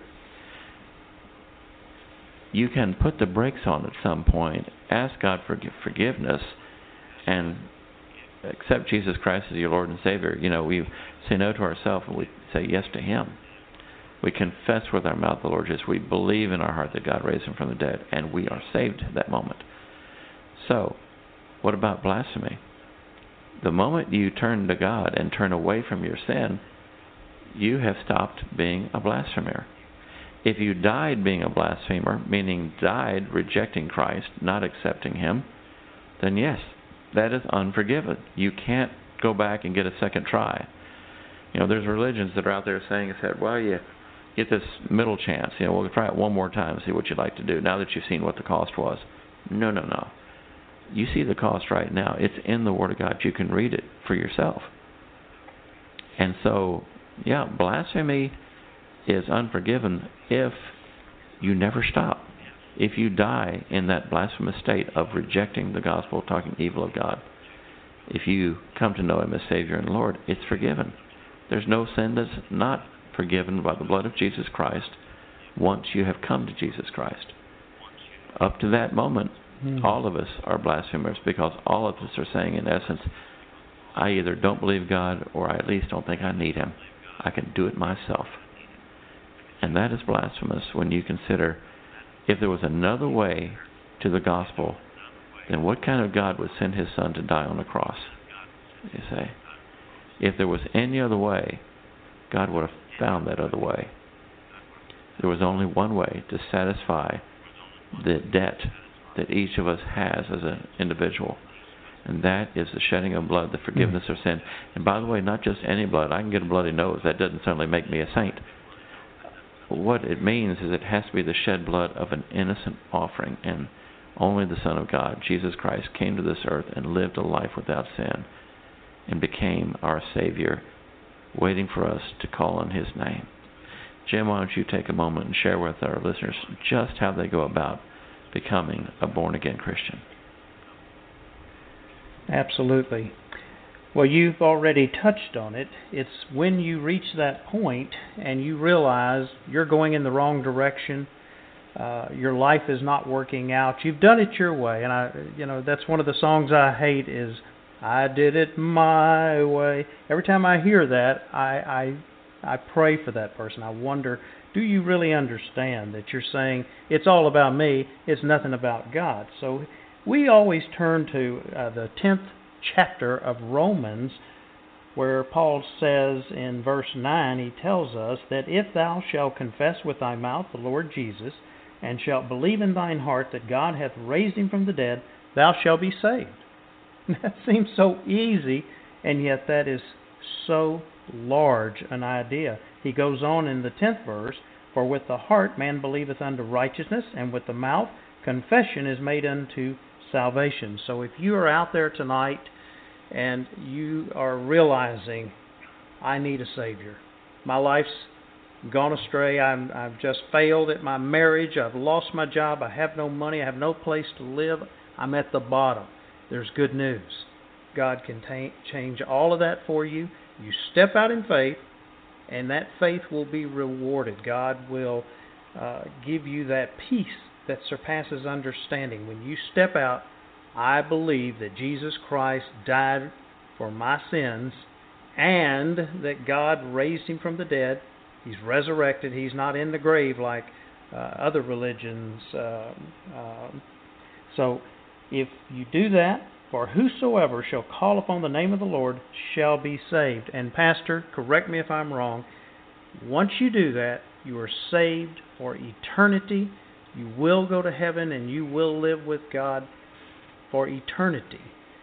You can put the brakes on at some point, ask God for forgiveness, and accept Jesus Christ as your Lord and Savior. You know, we say no to ourselves and we say yes to Him. We confess with our mouth the Lord Jesus. We believe in our heart that God raised Him from the dead, and we are saved at that moment. So, what about blasphemy? The moment you turn to God and turn away from your sin, you have stopped being a blasphemer. If you died being a blasphemer, meaning died rejecting Christ, not accepting Him, then yes, that is unforgiven. You can't go back and get a second try. You know, there's religions that are out there saying, said, well, you get this middle chance. You know, we'll try it one more time and see what you'd like to do now that you've seen what the cost was. No, no, no. You see the cost right now. It's in the Word of God. You can read it for yourself. And so, yeah, blasphemy is unforgiven if you never stop. If you die in that blasphemous state of rejecting the gospel, talking evil of God, if you come to know Him as Savior and Lord, it's forgiven. There's no sin that's not forgiven by the blood of Jesus Christ once you have come to Jesus Christ. Up to that moment, mm. all of us are blasphemers because all of us are saying, in essence, I either don't believe God or I at least don't think I need Him. I can do it myself. And that is blasphemous when you consider if there was another way to the gospel, then what kind of God would send His Son to die on the cross? You say, if there was any other way, God would have found that other way. There was only one way to satisfy the debt that each of us has as an individual, and that is the shedding of blood, the forgiveness mm. of sin. And by the way, not just any blood. I can get a bloody nose. That doesn't suddenly make me a saint. What it means is it has to be the shed blood of an innocent offering, and only the Son of God, Jesus Christ, came to this earth and lived a life without sin and became our Savior, waiting for us to call on His name. Jim, why don't you take a moment and share with our listeners just how they go about becoming a born-again Christian? Absolutely. Well, you've already touched on it. It's when you reach that point and you realize you're going in the wrong direction, uh, your life is not working out. You've done it your way, and I, you know, that's one of the songs I hate is "I Did It My Way." Every time I hear that, I, I, I pray for that person. I wonder, do you really understand that you're saying it's all about me? It's nothing about God. So we always turn to uh, the tenth chapter of Romans, where Paul says in verse nine, he tells us that if thou shalt confess with thy mouth the Lord Jesus, and shalt believe in thine heart that God hath raised Him from the dead, thou shalt be saved. That seems so easy, and yet that is so large an idea. He goes on in the tenth verse, for with the heart man believeth unto righteousness, and with the mouth confession is made unto salvation. So if you are out there tonight and you are realizing, I need a Savior. My life's gone astray. I'm, I've just failed at my marriage. I've lost my job. I have no money. I have no place to live. I'm at the bottom. There's good news. God can ta- change all of that for you. You step out in faith, and that faith will be rewarded. God will uh, give you that peace that surpasses understanding. When you step out, I believe that Jesus Christ died for my sins and that God raised Him from the dead. He's resurrected. He's not in the grave like uh, other religions. Uh, uh, so if you do that, for whosoever shall call upon the name of the Lord shall be saved. And Pastor, correct me if I'm wrong, once you do that, you are saved for eternity. You will go to heaven and you will live with God for eternity.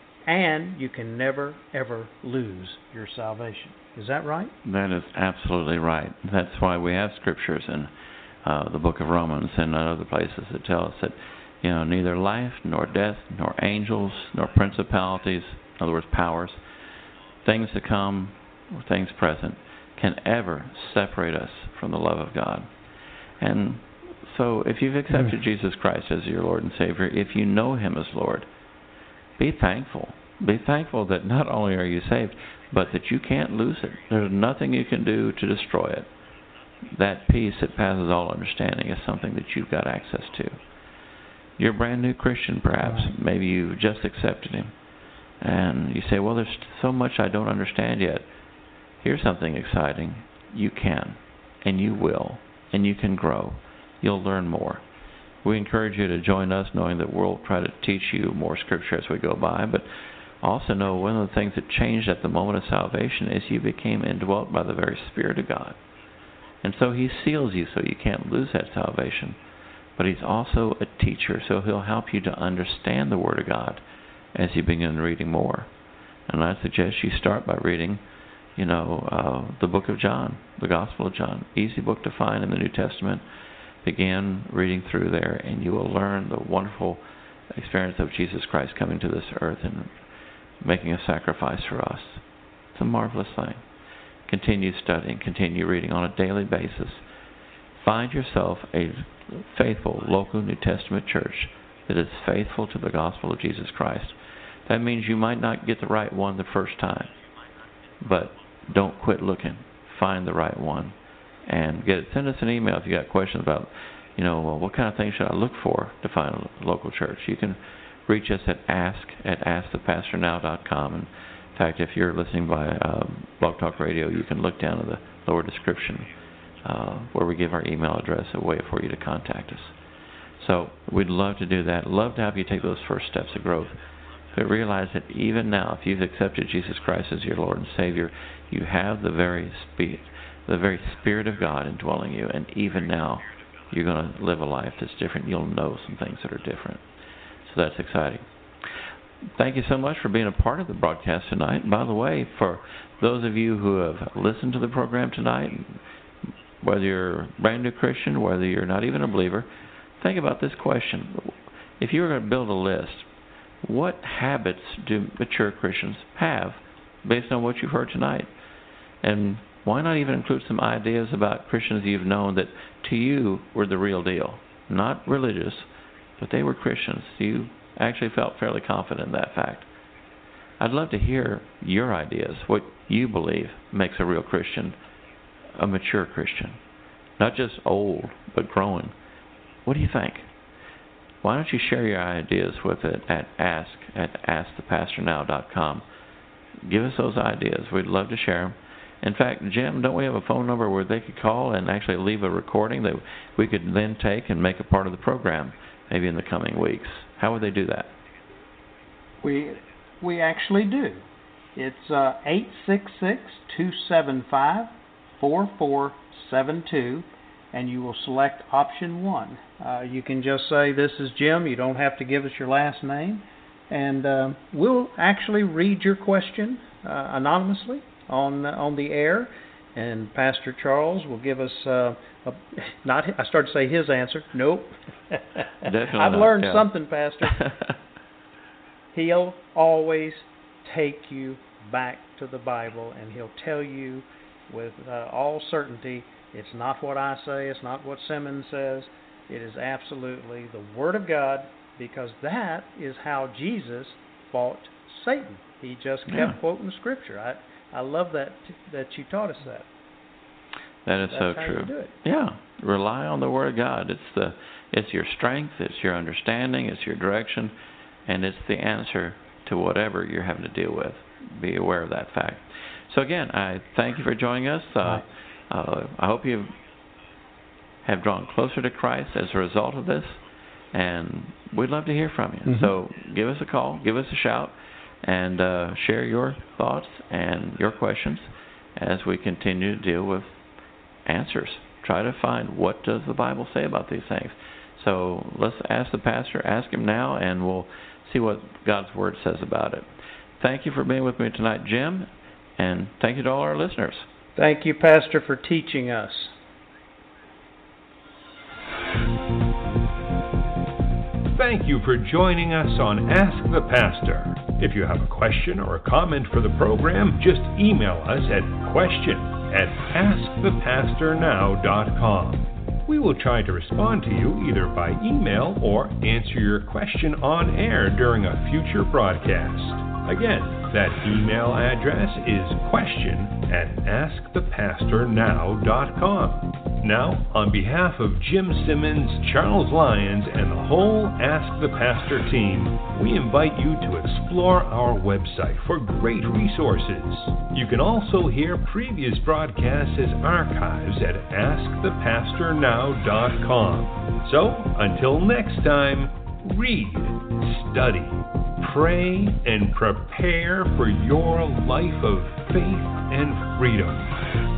And you can never, ever lose your salvation. Is that right? That is absolutely right. That's why we have scriptures in uh, the book of Romans and other places that tell us that, you know, neither life, nor death, nor angels, nor principalities, in other words, powers, things to come, or things present, can ever separate us from the love of God. And so if you've accepted Jesus Christ as your Lord and Savior, if you know Him as Lord, be thankful. Be thankful that not only are you saved, but that you can't lose it. There's nothing you can do to destroy it. That peace that passes all understanding is something that you've got access to. You're a brand new Christian, perhaps. Right. Maybe you just accepted Him. And you say, well, there's so much I don't understand yet. Here's something exciting. You can, and you will, and you can grow. You'll learn more. We encourage you to join us, knowing that we'll try to teach you more Scripture as we go by. But Also know one of the things that changed at the moment of salvation is you became indwelt by the very Spirit of God. And so He seals you so you can't lose that salvation. But He's also a teacher, so He'll help you to understand the Word of God as you begin reading more. And I suggest you start by reading, you know, uh, the book of John, the Gospel of John. Easy book to find in the New Testament. Begin reading through there, and you will learn the wonderful experience of Jesus Christ coming to this earth and making a sacrifice for us. It's a marvelous thing. Continue studying, continue reading on a daily basis. Find yourself a faithful local New Testament church that is faithful to the gospel of Jesus Christ. That means you might not get the right one the first time, but don't quit looking. Find the right one and get it. Send us an email if you got questions about, you know, well, what kind of things should I look for to find a local church. You can reach us at ask at ask the pastor now dot com. And in fact, if you're listening by uh, Blog Talk Radio, you can look down in the lower description uh, where we give our email address, a way for you to contact us. So we'd love to do that. Love to have you take those first steps of growth. But realize that even now, if you've accepted Jesus Christ as your Lord and Savior, you have the very spirit, the very Spirit of God indwelling you. And even now, you're going to live a life that's different. You'll know some things that are different. So that's exciting. Thank you so much for being a part of the broadcast tonight. And by the way, for those of you who have listened to the program tonight, whether you're a brand new Christian, whether you're not even a believer, think about this question. If you were going to build a list, what habits do mature Christians have based on what you've heard tonight? And why not even include some ideas about Christians you've known that to you were the real deal? Not religious, but they were Christians. You actually felt fairly confident in that fact. I'd love to hear your ideas, what you believe makes a real Christian, a mature Christian. Not just old, but growing. What do you think? Why don't you share your ideas with it at ask at ask the pastor now dot com. Give us those ideas. We'd love to share them. In fact, Jim, don't we have a phone number where they could call and actually leave a recording that we could then take and make a part of the program? Maybe in the coming weeks. How would they do that? We we actually do. It's uh, eight six six, two seven five, four four seven two, and you will select option one. Uh, you can just say, this is Jim. You don't have to give us your last name. And uh, we'll actually read your question uh, anonymously on, uh, on the air. And Pastor Charles will give us, uh, a, not, I started to say his answer. Nope. Definitely I've not, learned yeah. something, Pastor. He'll always take you back to the Bible, and he'll tell you with uh, all certainty, it's not what I say, it's not what Simmons says. It is absolutely the Word of God, because that is how Jesus fought Satan. He just kept yeah. quoting the Scripture. I I love that that you taught us that. That is That's so how true. you do it. Yeah, rely on the Word of God. It's the it's your strength, it's your understanding, it's your direction, and it's the answer to whatever you're having to deal with. Be aware of that fact. So again, I thank you for joining us. Uh, right. uh, I hope you have drawn closer to Christ as a result of this, and we'd love to hear from you. Mm-hmm. So give us a call, give us a shout, and uh, share your thoughts and your questions as we continue to deal with answers. Try to find, what does the Bible say about these things? So let's ask the pastor, ask him now, and we'll see what God's Word says about it. Thank you for being with me tonight, Jim, and thank you to all our listeners. Thank you, Pastor, for teaching us. Thank you for joining us on Ask the Pastor. If you have a question or a comment for the program, just email us at question at ask the pastor now dot com. We will try to respond to you either by email or answer your question on air during a future broadcast. Again, that email address is question at ask the pastor now dot com. Now, on behalf of Jim Simmons, Charles Lyons, and the whole Ask the Pastor team, we invite you to explore our website for great resources. You can also hear previous broadcasts as archives at ask the pastor now dot com. So, until next time, read, study, pray. pray and prepare for your life of faith and freedom.